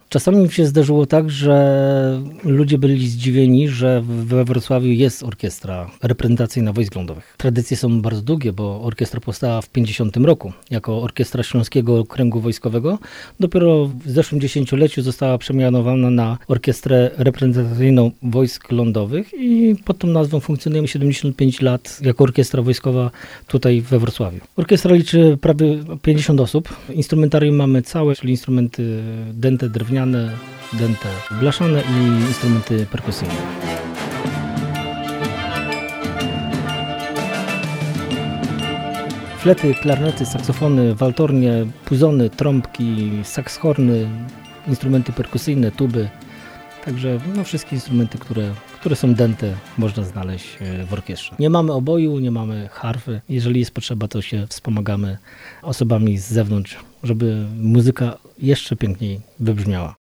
Czasami mi się zdarzyło tak, że ludzie byli zdziwieni, że we Wrocławiu jest orkiestra reprezentacyjna wojsk lądowych. Tradycje są bardzo długie, bo orkiestra powstała w 50 roku jako Orkiestra Śląskiego Okręgu Wojskowego. Dopiero w zeszłym dziesięcioleciu została przemianowana na Orkiestrę Reprezentacyjną Wojsk Lądowych i pod tą nazwą funkcjonujemy 75 lat jako orkiestra wojskowa tutaj we Wrocławiu. Orkiestra liczy prawie 50 osób. Instrumentarium mamy całe, czyli instrumenty dęte drewniane, dęte blaszane i instrumenty perkusyjne. Flety, klarnety, saksofony, waltornie, puzony, trąbki, sakshorny, instrumenty perkusyjne, tuby. Także wszystkie instrumenty, które są dęte, można znaleźć w orkiestrze. Nie mamy oboju, nie mamy harfy. Jeżeli jest potrzeba, to się wspomagamy osobami z zewnątrz, żeby muzyka jeszcze piękniej wybrzmiała.